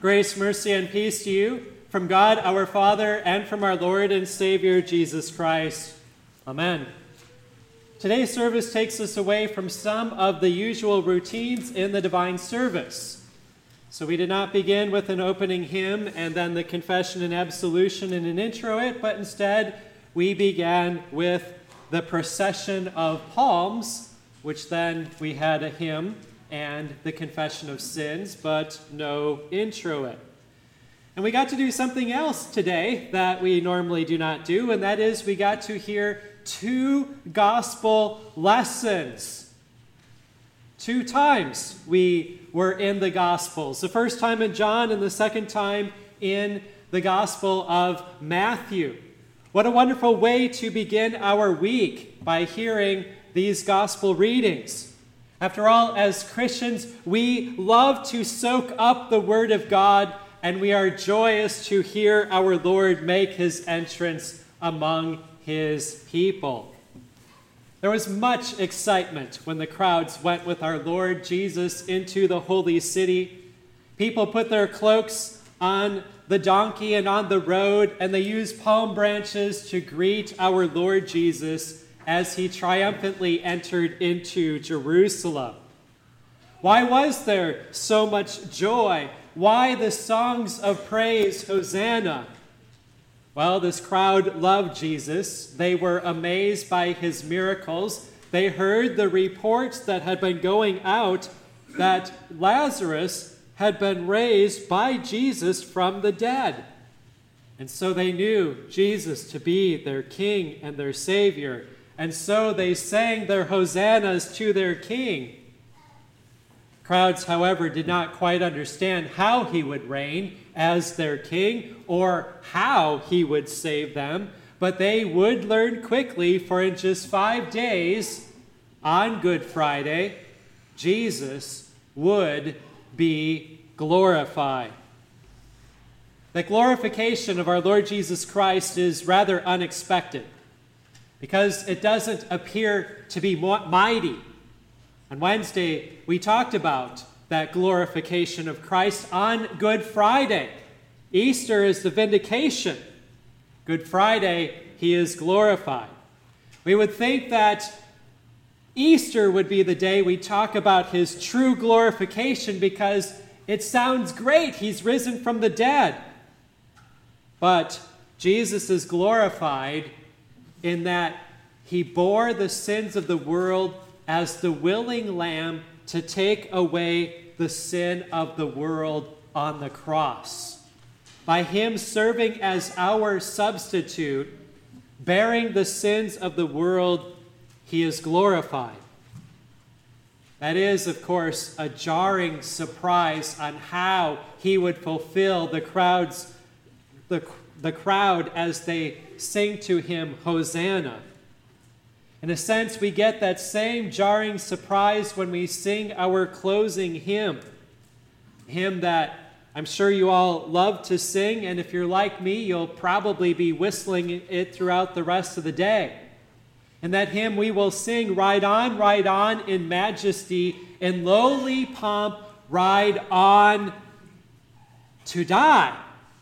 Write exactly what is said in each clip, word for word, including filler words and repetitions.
Grace, mercy, and peace to you from God our Father and from our Lord and Savior Jesus Christ. Amen. Today's service takes us away from some of the usual routines in the divine service. So we did not begin with an opening hymn and then the confession and absolution and an introit, but instead we began with the procession of palms, which then we had a hymn and the confession of sins, but no introit. And we got to do something else today that we normally do not do, and that is we got to hear two gospel lessons. Two times we were in the Gospels. The first time in John and the second time in the Gospel of Matthew. What a wonderful way to begin our week by hearing these gospel readings. After all, as Christians, we love to soak up the Word of God, and we are joyous to hear our Lord make his entrance among his people. There was much excitement when the crowds went with our Lord Jesus into the holy city. People put their cloaks on the donkey and on the road, and they used palm branches to greet our Lord Jesus as he triumphantly entered into Jerusalem. Why was there so much joy? Why the songs of praise, Hosanna? Well, this crowd loved Jesus. They were amazed by his miracles. They heard the reports that had been going out that Lazarus had been raised by Jesus from the dead. And so they knew Jesus to be their King and their Savior. And so they sang their hosannas to their King. Crowds, however, did not quite understand how he would reign as their king or how he would save them, but they would learn quickly, for in just five days, on Good Friday, Jesus would be glorified. The glorification of our Lord Jesus Christ is rather unexpected because it doesn't appear to be mighty. On Wednesday, we talked about that glorification of Christ on Good Friday. Easter is the vindication. Good Friday, he is glorified. We would think that Easter would be the day we talk about his true glorification because it sounds great. He's risen from the dead. But Jesus is glorified in that he bore the sins of the world as the willing lamb to take away the sin of the world on the cross. By him serving as our substitute, bearing the sins of the world, he is glorified. That is, of course, a jarring surprise on how he would fulfill the crowd's the, the crowd as they sing to him, Hosanna. In a sense, we get that same jarring surprise when we sing our closing hymn, a hymn that I'm sure you all love to sing, and if you're like me, you'll probably be whistling it throughout the rest of the day. In that hymn, we will sing, "Ride on, ride on in majesty, in lowly pomp, ride on to die."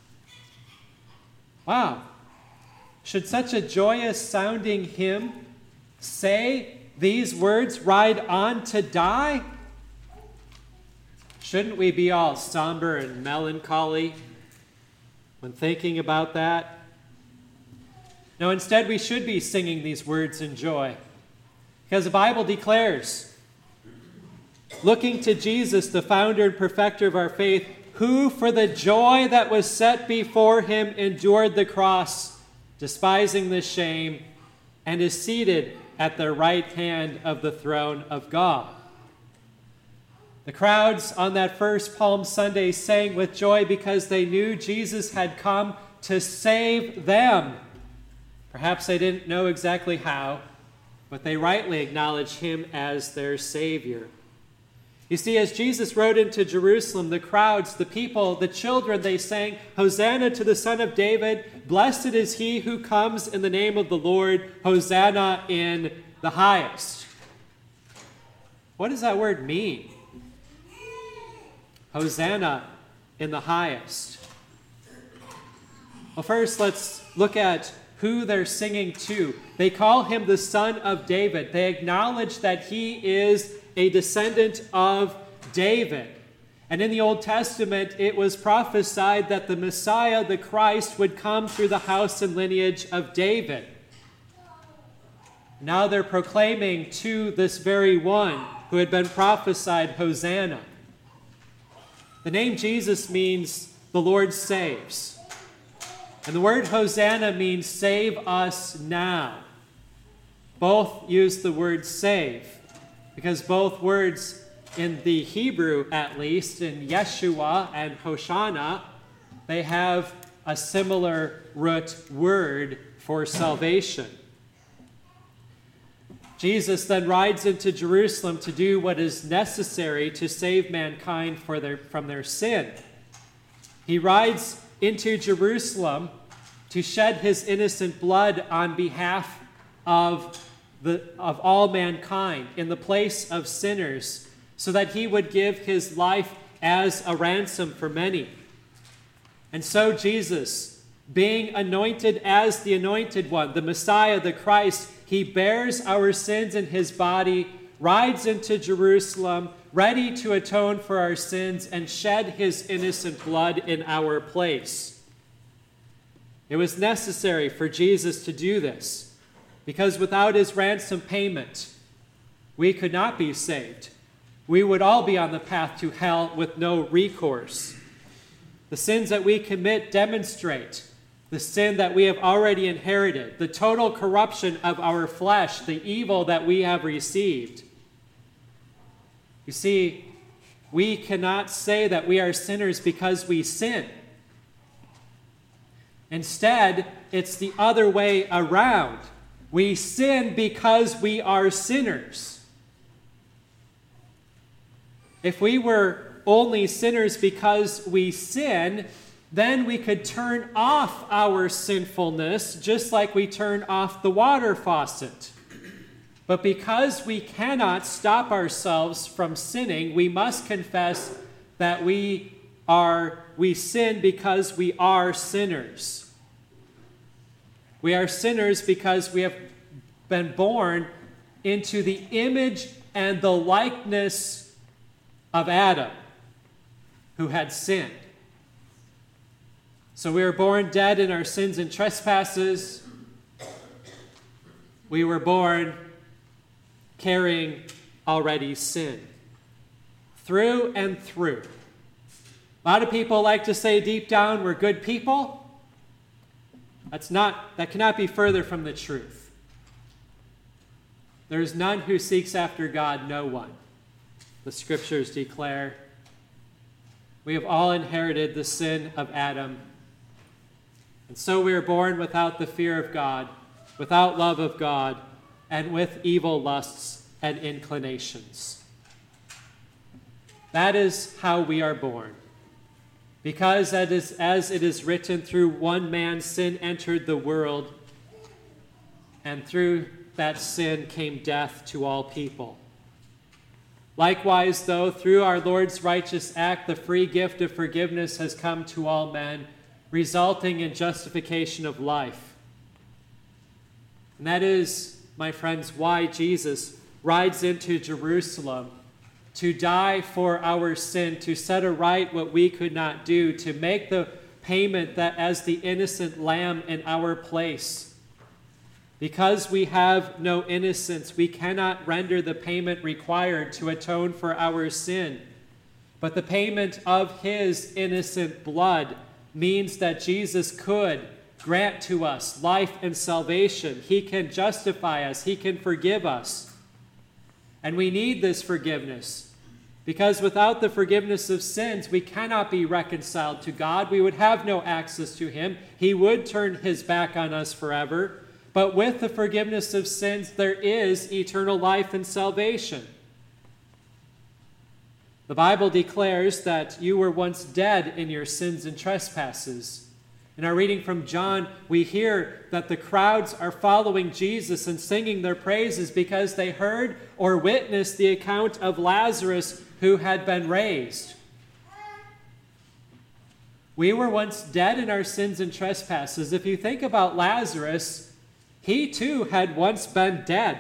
Wow. Should such a joyous sounding hymn say these words, "Ride on to die"? Shouldn't we be all somber and melancholy when thinking about that? No, instead we should be singing these words in joy, because the Bible declares, looking to Jesus, the founder and perfecter of our faith, who for the joy that was set before him endured the cross, despising the shame, and is seated at the right hand of the throne of God. The crowds on that first Palm Sunday sang with joy because they knew Jesus had come to save them. Perhaps they didn't know exactly how, but they rightly acknowledged him as their Savior. You see, as Jesus rode into Jerusalem, the crowds, the people, the children, they sang, "Hosanna to the Son of David. Blessed is he who comes in the name of the Lord. Hosanna in the highest." What does that word mean? Hosanna in the highest. Well, first, let's look at who they're singing to. They call him the Son of David. They acknowledge that he is a descendant of David. And in the Old Testament, it was prophesied that the Messiah, the Christ, would come through the house and lineage of David. Now they're proclaiming to this very one who had been prophesied, Hosanna. The name Jesus means the Lord saves. And the word Hosanna means save us now. Both use the word save, because both words in the Hebrew, at least, in Yeshua and Hoshana, they have a similar root word for salvation. Jesus then rides into Jerusalem to do what is necessary to save mankind for their, from their sin. He rides into Jerusalem to shed his innocent blood on behalf of, the, of all mankind in the place of sinners, so that he would give his life as a ransom for many. And so Jesus, being anointed as the anointed one, the Messiah, the Christ, he bears our sins in his body, rides into Jerusalem, ready to atone for our sins and shed his innocent blood in our place. It was necessary for Jesus to do this, because without his ransom payment, we could not be saved. We would all be on the path to hell with no recourse. The sins that we commit demonstrate the sin that we have already inherited, the total corruption of our flesh, the evil that we have received. You see, we cannot say that we are sinners because we sin. Instead, it's the other way around. We sin because we are sinners. If we were only sinners because we sin, then we could turn off our sinfulness just like we turn off the water faucet. But because we cannot stop ourselves from sinning, we must confess that we are we sin because we are sinners. We are sinners because we have been born into the image and the likeness of Adam, who had sinned. So we were born dead in our sins and trespasses. We were born carrying already sin, through and through. A lot of people like to say deep down we're good people. That's not, that cannot be further from the truth. There is none who seeks after God, no one. The scriptures declare we have all inherited the sin of Adam. And so we are born without the fear of God, without love of God, and with evil lusts and inclinations. That is how we are born. Because that is, as it is written, through one man sin entered the world, and through that sin came death to all people. Likewise, though, through our Lord's righteous act, the free gift of forgiveness has come to all men, resulting in justification of life. And that is, my friends, why Jesus rides into Jerusalem to die for our sin, to set aright what we could not do, to make the payment that as the innocent lamb in our place. Because we have no innocence, we cannot render the payment required to atone for our sin. But the payment of his innocent blood means that Jesus could grant to us life and salvation. He can justify us. He can forgive us. And we need this forgiveness, because without the forgiveness of sins, we cannot be reconciled to God. We would have no access to him. He would turn his back on us forever. But with the forgiveness of sins, there is eternal life and salvation. The Bible declares that you were once dead in your sins and trespasses. In our reading from John, we hear that the crowds are following Jesus and singing their praises because they heard or witnessed the account of Lazarus who had been raised. We were once dead in our sins and trespasses. If you think about Lazarus, he too had once been dead.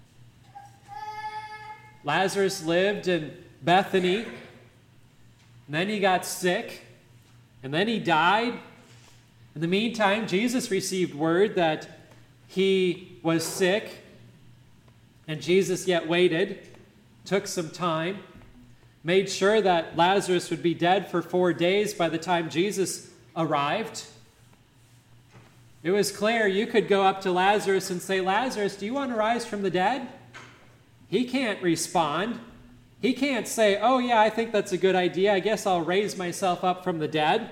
Lazarus lived in Bethany, and then he got sick, and then he died. In the meantime, Jesus received word that he was sick, and Jesus yet waited, took some time, made sure that Lazarus would be dead for four days by the time Jesus arrived. It was clear you could go up to Lazarus and say, Lazarus, do you want to rise from the dead? He can't respond. He can't say, oh yeah, I think that's a good idea. I guess I'll raise myself up from the dead.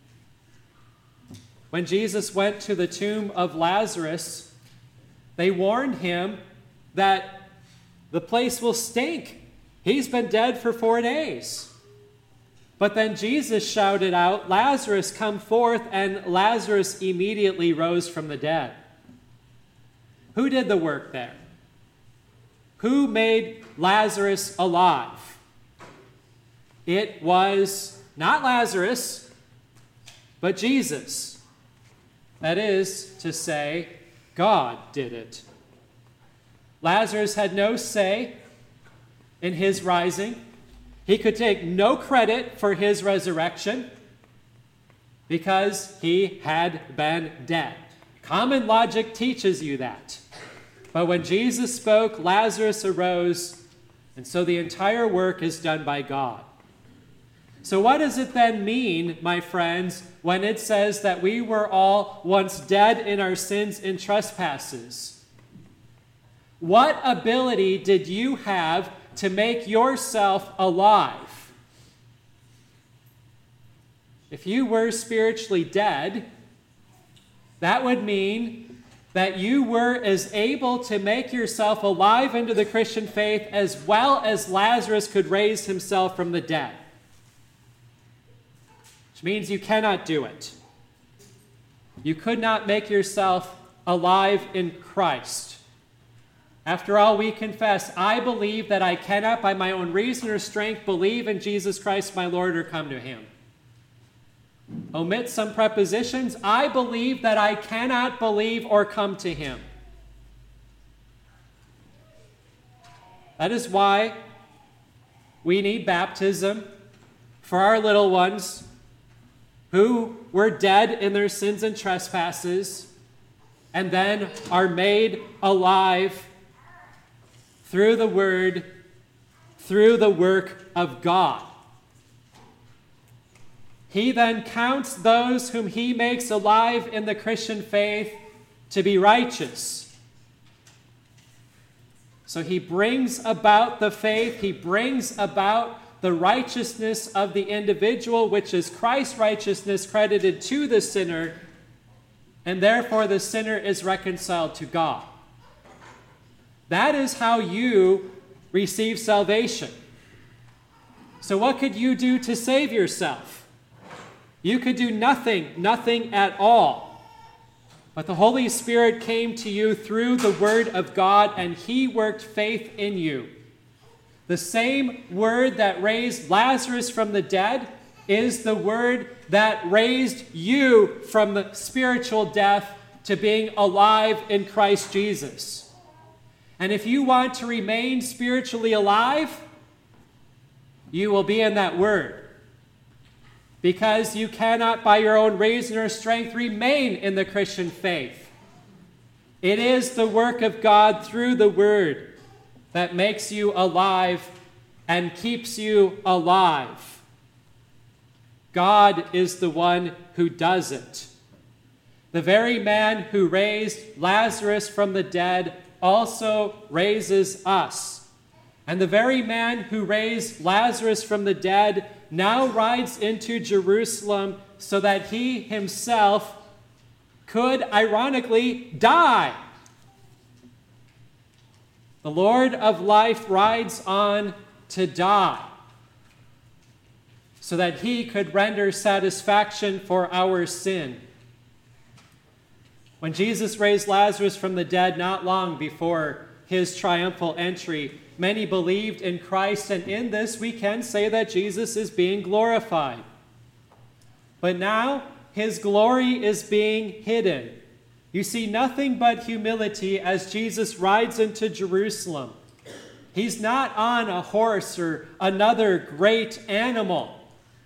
When Jesus went to the tomb of Lazarus, they warned him that the place will stink. He's been dead for four days. But then Jesus shouted out, Lazarus, come forth, and Lazarus immediately rose from the dead. Who did the work there? Who made Lazarus alive? It was not Lazarus, but Jesus. That is to say, God did it. Lazarus had no say in his rising. He could take no credit for his resurrection because he had been dead. Common logic teaches you that. But when Jesus spoke, Lazarus arose, and so the entire work is done by God. So what does it then mean, my friends, when it says that we were all once dead in our sins and trespasses? What ability did you have to make yourself alive? If you were spiritually dead, that would mean that you were as able to make yourself alive into the Christian faith as well as Lazarus could raise himself from the dead. Which means you cannot do it. You could not make yourself alive in Christ. After all, we confess, I believe that I cannot by my own reason or strength believe in Jesus Christ my Lord or come to him. Omit some prepositions. I believe that I cannot believe or come to him. That is why we need baptism for our little ones who were dead in their sins and trespasses and then are made alive through the word, through the work of God. He then counts those whom he makes alive in the Christian faith to be righteous. So he brings about the faith, he brings about the righteousness of the individual, which is Christ's righteousness credited to the sinner, and therefore the sinner is reconciled to God. That is how you receive salvation. So what could you do to save yourself? You could do nothing, nothing at all. But the Holy Spirit came to you through the Word of God, and he worked faith in you. The same Word that raised Lazarus from the dead is the Word that raised you from the spiritual death to being alive in Christ Jesus. And if you want to remain spiritually alive, you will be in that Word. Because you cannot by your own reason or strength remain in the Christian faith. It is the work of God through the Word that makes you alive and keeps you alive. God is the one who does it. The very man who raised Lazarus from the dead also raises us. And the very man who raised Lazarus from the dead now rides into Jerusalem so that he himself could, ironically, die. The Lord of life rides on to die so that he could render satisfaction for our sin. When Jesus raised Lazarus from the dead not long before his triumphal entry, many believed in Christ, and in this we can say that Jesus is being glorified. But now his glory is being hidden. You see nothing but humility as Jesus rides into Jerusalem. He's not on a horse or another great animal,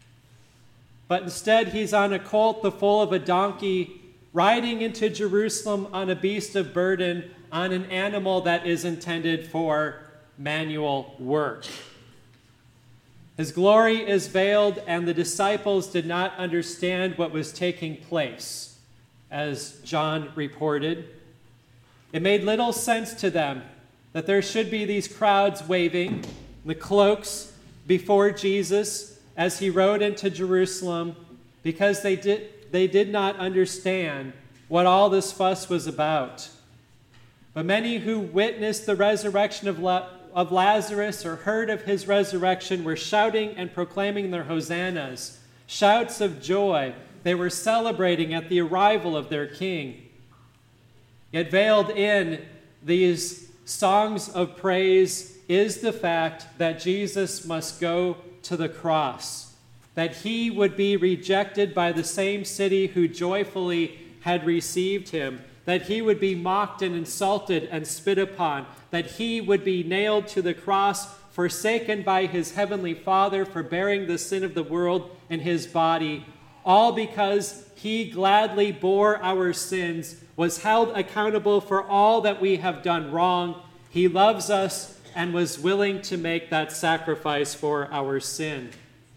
but instead he's on a colt, the foal of a donkey, riding into Jerusalem on a beast of burden, on an animal that is intended for manual work. His glory is veiled, and the disciples did not understand what was taking place, as John reported. It made little sense to them that there should be these crowds waving the cloaks before Jesus as he rode into Jerusalem, because they did, they did not understand what all this fuss was about. But many who witnessed the resurrection of, La- of Lazarus or heard of his resurrection were shouting and proclaiming their hosannas, shouts of joy. They were celebrating at the arrival of their king. Yet veiled in these songs of praise is the fact that Jesus must go to the cross, that he would be rejected by the same city who joyfully had received him, that he would be mocked and insulted and spit upon, that he would be nailed to the cross, forsaken by his heavenly Father for bearing the sin of the world in his body, all because he gladly bore our sins, was held accountable for all that we have done wrong. He loves us and was willing to make that sacrifice for our sin.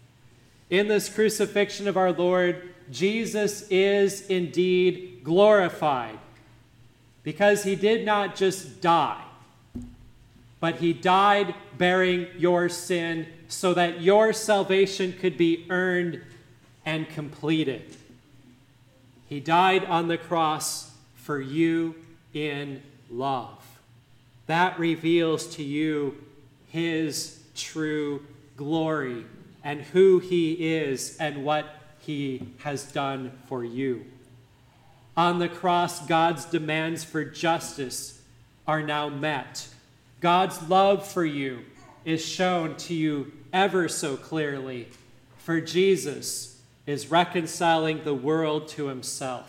In this crucifixion of our Lord, Jesus is indeed glorified, because he did not just die, but he died bearing your sin so that your salvation could be earned and completed. He died on the cross for you in love. That reveals to you his true glory and who he is and what he has done for you. On the cross, God's demands for justice are now met. God's love for you is shown to you ever so clearly, for Jesus is reconciling the world to himself.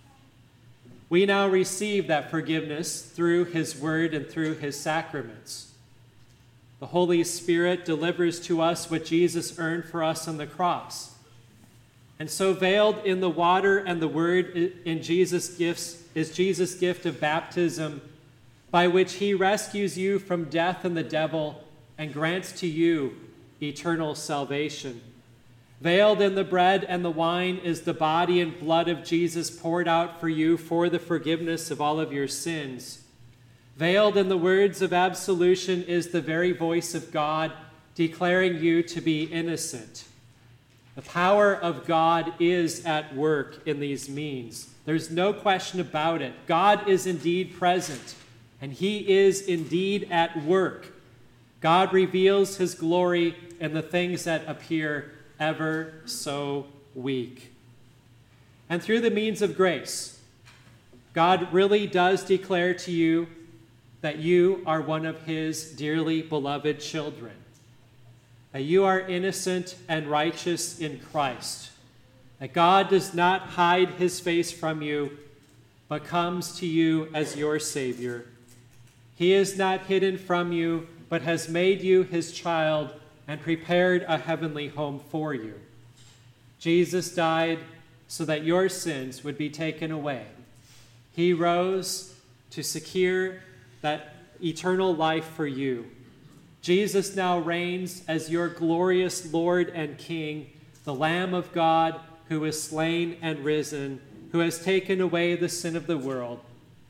We now receive that forgiveness through his word and through his sacraments. The Holy Spirit delivers to us what Jesus earned for us on the cross. And so veiled in the water and the word in Jesus' gifts is Jesus' gift of baptism, by which he rescues you from death and the devil and grants to you eternal salvation. Veiled in the bread and the wine is the body and blood of Jesus poured out for you for the forgiveness of all of your sins. Veiled in the words of absolution is the very voice of God declaring you to be innocent. The power of God is at work in these means. There's no question about it. God is indeed present, and he is indeed at work. God reveals his glory in the things that appear ever so weak. And through the means of grace, God really does declare to you that you are one of his dearly beloved children, that you are innocent and righteous in Christ, that God does not hide his face from you, but comes to you as your Savior. He is not hidden from you, but has made you his child and prepared a heavenly home for you. Jesus died so that your sins would be taken away. He rose to secure that eternal life for you. Jesus now reigns as your glorious Lord and King, the Lamb of God who is slain and risen, who has taken away the sin of the world.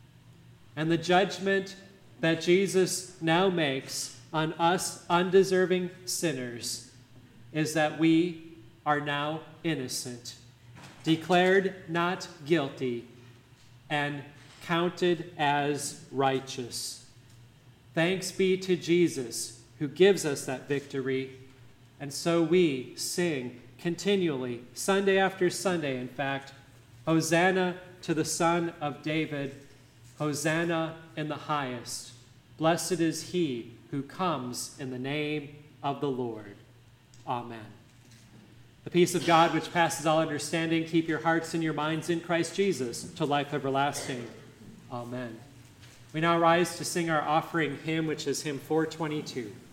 And the judgment that Jesus now makes on us undeserving sinners is that we are now innocent, declared not guilty, and counted as righteous. Thanks be to Jesus who gives us that victory, and so we sing continually, Sunday after Sunday, in fact, Hosanna to the Son of David, Hosanna in the highest. Blessed is he who comes in the name of the Lord. Amen. The peace of God, which passes all understanding, keep your hearts and your minds in Christ Jesus to life everlasting. Amen. We now rise to sing our offering hymn, which is hymn four twenty-two.